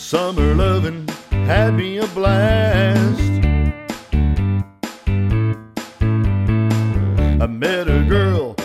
Summer loving had me a blast. I met a girl